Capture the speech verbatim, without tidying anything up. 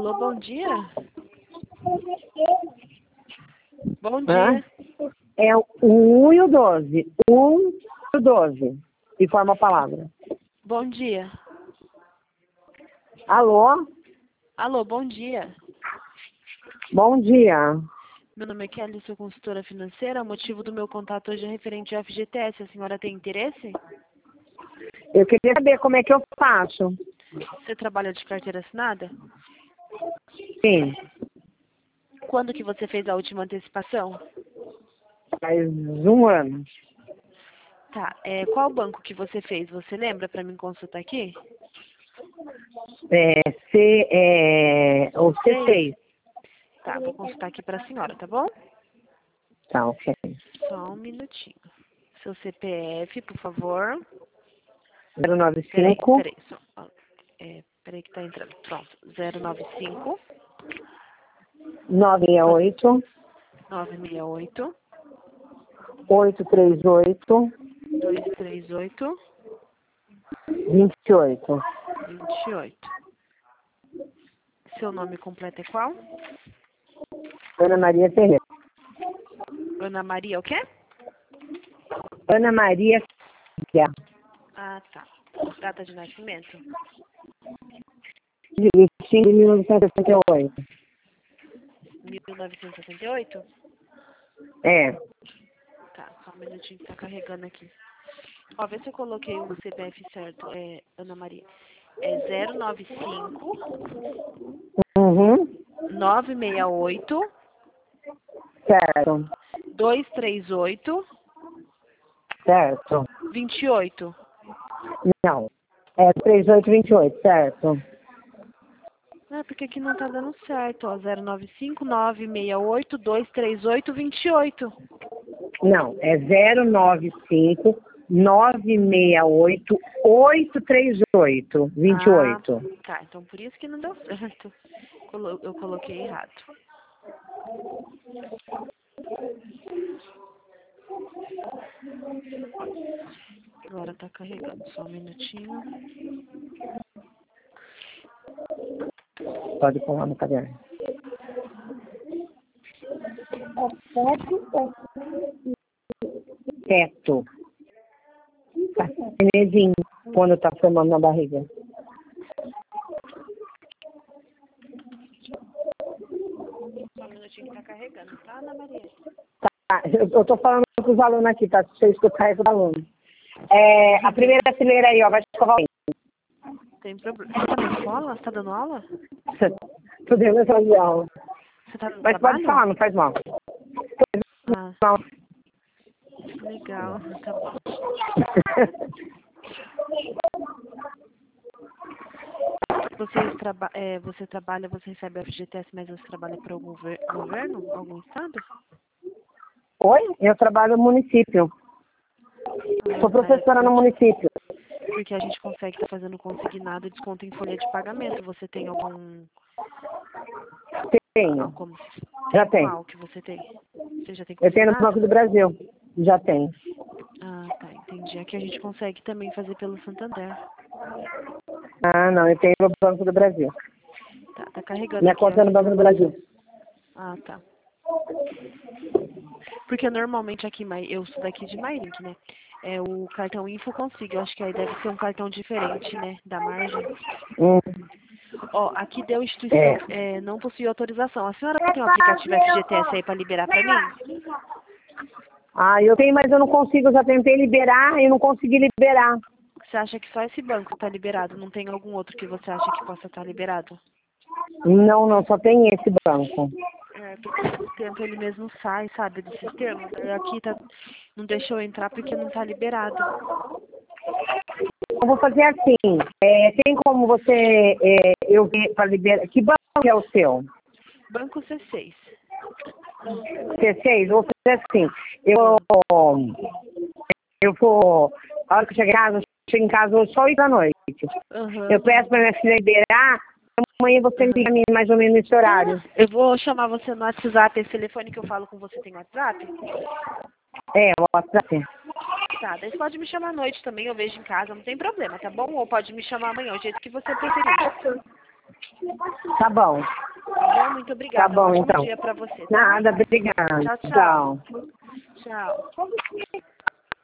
Alô, bom dia. Bom Hã? dia. É o um e o doze. um e o doze. E forma a palavra. Bom dia. Alô? Alô, bom dia. Bom dia. Meu nome é Kelly, sou consultora financeira. O motivo do meu contato hoje é referente ao F G T S. A senhora tem interesse? Eu queria saber como é que eu faço. Você trabalha de carteira assinada? Sim. Quando que você fez a última antecipação? Faz um ano. Tá. É, qual banco que você fez? Você lembra para mim consultar aqui? É, C, é, o C seis. Tá, vou consultar aqui para a senhora, tá bom? Tá, ok. Só um minutinho. Seu C P F, por favor. zero nove Peraí, cinco peraí. Só, ó, é, peraí que tá entrando. Pronto. zero nove cinco, nove seis oito nove seis oito, oito três oito dois três oito, vinte e oito. vinte e oito. Seu nome completo é qual? Ana Maria Ferreira. Ana Maria, o quê? Ana Maria Ferreira. Ah, tá. Data de nascimento? vinte e cinco de mil novecentos e sessenta e oito. mil novecentos e sessenta e oito? É. Tá, só um minutinho que tá carregando aqui. Ó, vê se eu coloquei o C P F certo. É, Ana Maria. É zero nove cinco, Uhum. nove seis oito, Certo. dois três oito, Certo. vinte e oito. Não. É três oito dois oito, certo. Ah, porque aqui não tá dando certo, ó. zero nove cinco, nove seis oito, dois três oito, vinte e oito. Não, é zero nove cinco nove seis oito oito três oito vinte e Ah, oito. tá. Então por isso que não deu certo. Colo- Eu coloquei errado. Agora tá carregando. Só um minutinho. Pode colar no caderno. Teto. Tá. Nenenzinho, quando tá formando na barriga. Só um minutinho que tá carregando, tá, Ana Maria? Tá, eu, eu tô falando com os alunos aqui, tá? Se você escutar é com os alunos. É, a primeira fileira aí, ó, vai escovar o dente. Tem problema. Você tá na escola? Você tá dando aula? Tô dando essa de aula. Você tá no Mas pode trabalho? falar, não faz mal. Ah, Não. legal. Tá bom. Você, traba é, você trabalha, você recebe a F G T S, mas você trabalha para algum gover governo? Algum estado? Oi? Eu trabalho no município. Ah, Sou tá. É professora no porque, município. porque a gente consegue estar fazendo consignado e desconto em folha de pagamento. Você tem algum... Ah, Tenho. como se... Já Tem tem. qual que você tem? Você já tem Eu tenho no Banco consignado? do Brasil. Já tem. Ah, tá. Entendi. Aqui a gente consegue também fazer pelo Santander. Ah, não. Eu tenho no Banco do Brasil. Tá, tá carregando Minha aqui conta é as no Banco do Brasil. informações. Ah, tá. Porque normalmente aqui, Mai- eu sou daqui de Mairink, né? É o cartão Info Consigo. Eu acho que aí deve ser um cartão diferente, né? Da margem. Hum, Ó, aqui deu instituição, é. é, não possui autorização. A senhora tem um aplicativo F G T S aí para liberar para mim? Ah, eu tenho, mas eu não consigo. Eu já tentei liberar e não consegui liberar. Você acha que só esse banco está liberado? Não tem algum outro que você acha que possa estar liberado? Não, não. Só tem esse banco. É, porque o tempo ele mesmo sai, sabe, do sistema. Daí aqui tá, não deixou eu entrar porque não está liberado. Eu vou fazer assim. É, tem como você... É, eu ver para liberar... Que banco é o seu? Banco C seis. C seis? Eu vou fazer assim. Eu... Eu vou... A hora que eu chegar em casa, eu chego em casa hoje só oito da noite. Aham. Eu peço para minha filha liberar, amanhã você me Aham. liga mais ou menos nesse horário. Ah, eu vou chamar você no WhatsApp. Esse telefone que eu falo com você tem WhatsApp? É, o WhatsApp. Tá, daí você pode me chamar à noite também, eu vejo em casa, não tem problema, tá bom? Ou pode me chamar amanhã, o jeito que você preferir. Tá bom. Tá bom? Muito obrigada. Tá bom, um ótimo então. dia pra você. Tá? Nada, obrigada. Tchau, tchau. Tchau. Tchau.